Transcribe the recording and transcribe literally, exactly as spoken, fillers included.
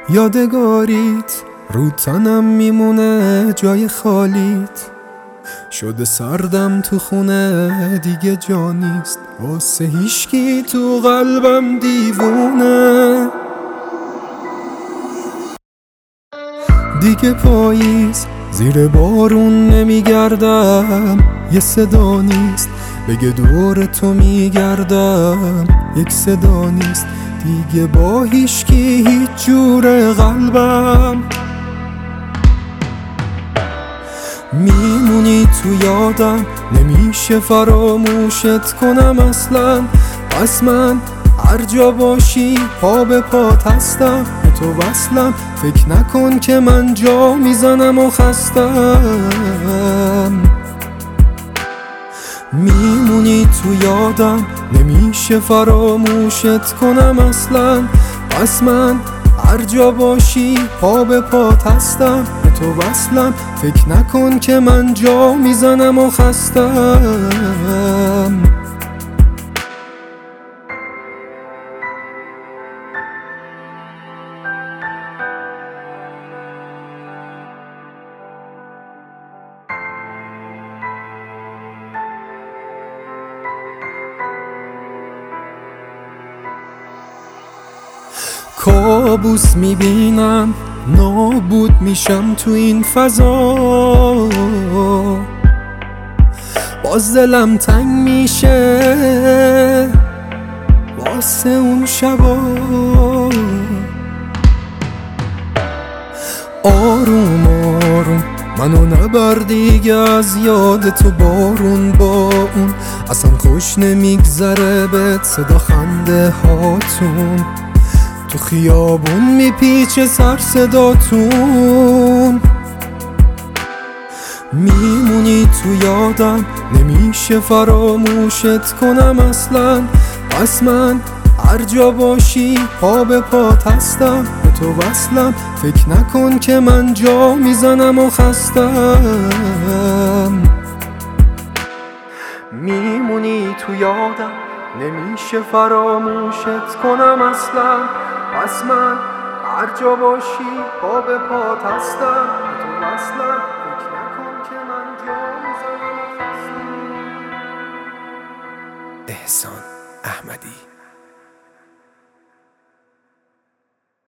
یادگاریت رو تنم میمونه جای خالیت، شده سردم تو خونه دیگه جا نیست واسه هیشکی تو قلبم دیوونه. دیگه پاییز زیر بارون نمیگردم، یه صدا نیست بگه دور تو میگردم، یک صدا نیست دیگه با هیشکی هیچ جور قلبم. میمونی تو یادم نمیشه فراموشت کنم اصلا، پس من هر جا باشی پا به پات هستم، به تو وصلم فکر نکن که من جا میزنم و خستم. میمونی تو یادم نمیشه فراموشت کنم اصلا، پس من هر جا باشی پا به پات هستم، به تو وصلم فکر نکن که من جا میزنم و خستم. کابوس میبینم نابود میشم تو این فضا، باز دلم تنگ میشه واسه اون شبا. آروم آروم منو نبر دیگه از یاد تو بارون با اون، اصلا خوش نمیگذره بهت صدا خنده هاتون، تو خیابون میپیچه سر صداتون. میمونی تو یادم نمیشه فراموشت کنم اصلا، پس من هر جا باشی پا به پات هستم، به تو وصلم فکر نکن که من جا میزنم و خستم. میمونی تو یادم نمیشه فراموشت کنم اصلا، پس من هر جا باشی پا به پات هستم، به تو وصلم فکر نکن که من جا میزنم و خستم. احسان احمدی.